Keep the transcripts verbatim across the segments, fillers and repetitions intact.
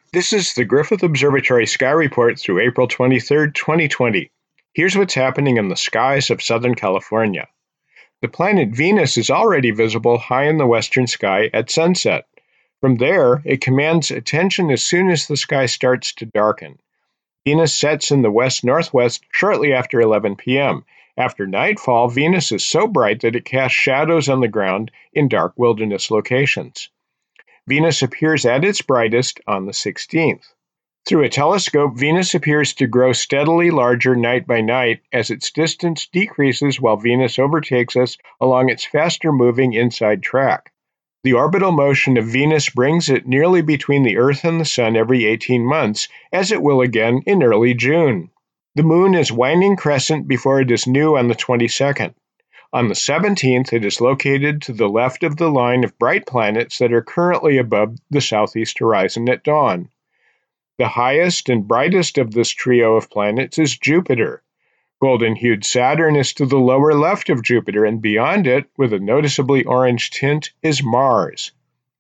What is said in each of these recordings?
This is the Griffith Observatory Sky Report through April twenty-third, twenty twenty. Here's what's happening in the skies of Southern California. The planet Venus is already visible high in the western sky at sunset. From there, it commands attention as soon as the sky starts to darken. Venus sets in the west-northwest shortly after eleven p.m. After nightfall, Venus is so bright that it casts shadows on the ground in dark wilderness locations. Venus appears at its brightest on the sixteenth. Through a telescope, Venus appears to grow steadily larger night by night as its distance decreases while Venus overtakes us along its faster-moving inside track. The orbital motion of Venus brings it nearly between the Earth and the Sun every eighteen months, as it will again in early June. The Moon is waning crescent before it is new on the twenty-second. On the seventeenth, it is located to the left of the line of bright planets that are currently above the southeast horizon at dawn. The highest and brightest of this trio of planets is Jupiter. Golden-hued Saturn is to the lower left of Jupiter, and beyond it, with a noticeably orange tint, is Mars.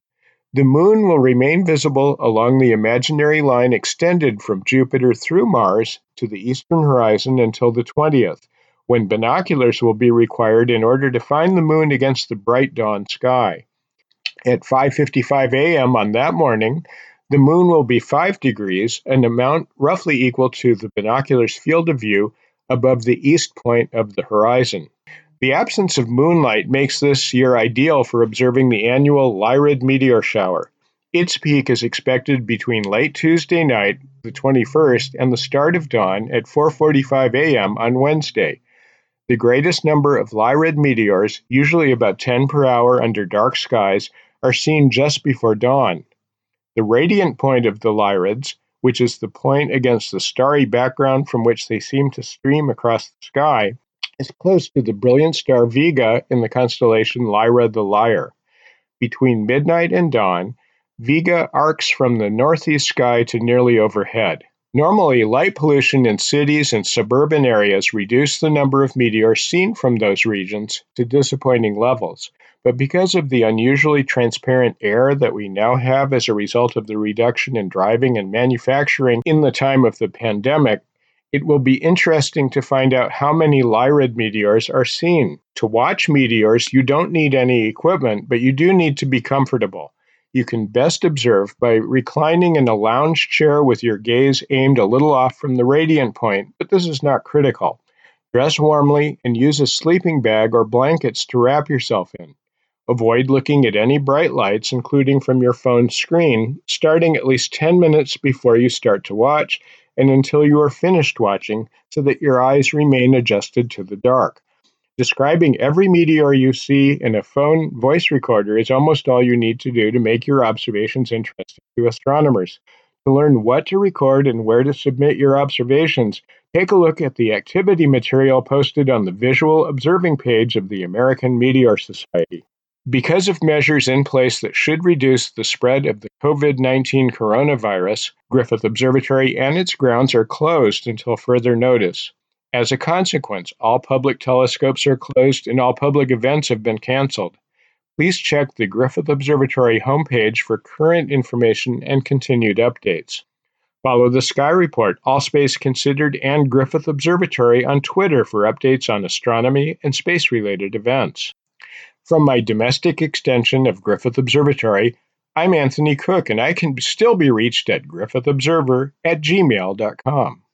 The Moon will remain visible along the imaginary line extended from Jupiter through Mars to the eastern horizon until the twentieth, when binoculars will be required in order to find the Moon against the bright dawn sky. At five fifty-five a.m. on that morning, the Moon will be five degrees, an amount roughly equal to the binocular's field of view above the east point of the horizon. The absence of moonlight makes this year ideal for observing the annual Lyrid meteor shower. Its peak is expected between late Tuesday night, the twenty-first, and the start of dawn at four forty-five a.m. on Wednesday. The greatest number of Lyrid meteors, usually about ten per hour under dark skies, are seen just before dawn. The radiant point of the Lyrids, which is the point against the starry background from which they seem to stream across the sky, is close to the brilliant star Vega in the constellation Lyra the Lyre. Between midnight and dawn, Vega arcs from the northeast sky to nearly overhead. Normally, light pollution in cities and suburban areas reduce the number of meteors seen from those regions to disappointing levels. But because of the unusually transparent air that we now have as a result of the reduction in driving and manufacturing in the time of the pandemic, it will be interesting to find out how many Lyrid meteors are seen. To watch meteors, you don't need any equipment, but you do need to be comfortable. You can best observe by reclining in a lounge chair with your gaze aimed a little off from the radiant point, but this is not critical. Dress warmly and use a sleeping bag or blankets to wrap yourself in. Avoid looking at any bright lights, including from your phone's screen, starting at least ten minutes before you start to watch and until you are finished watching, so that your eyes remain adjusted to the dark. Describing every meteor you see in a phone voice recorder is almost all you need to do to make your observations interesting to astronomers. To learn what to record and where to submit your observations, take a look at the activity material posted on the Visual Observing page of the American Meteor Society. Because of measures in place that should reduce the spread of the COVID nineteen coronavirus, Griffith Observatory and its grounds are closed until further notice. As a consequence, all public telescopes are closed and all public events have been canceled. Please check the Griffith Observatory homepage for current information and continued updates. Follow the Sky Report, All Space Considered, and Griffith Observatory on Twitter for updates on astronomy and space-related events. From my domestic extension of Griffith Observatory, I'm Anthony Cook, and I can still be reached at griffith observer at gmail dot com.